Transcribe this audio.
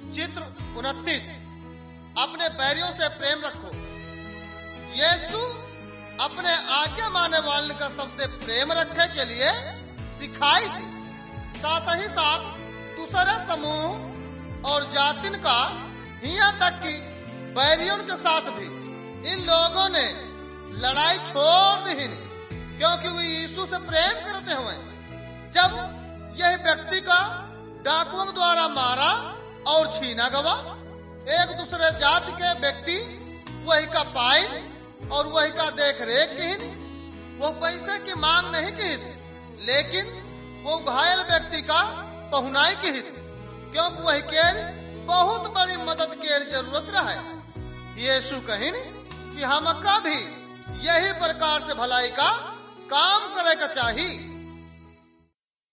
चित्र 29। अपने बैरियों से प्रेम रखो। यीशु अपने आज्ञा मानने वाले का सबसे प्रेम रखने के लिए सिखाई थी। साथ ही साथ दूसरे समूह और जातिन का यहाँ तक कि बैरियों के साथ भी इन लोगों ने लड़ाई छोड़ दी नहीं, क्योंकि वे यीशु से प्रेम करते हुए जब यह व्यक्ति का डाकुओं द्वारा मारा और छीना गवा। एक दूसरे जाति के व्यक्ति वही का पाई और वही का देख रेख की, वो पैसे की मांग नहीं की, लेकिन वो घायल व्यक्ति का पहुनाई की, क्योंकि वही के बहुत बड़ी मदद की जरूरत रहे। यीशु कहीं कि हमका भी यही प्रकार से भलाई का काम करे का चाहिए।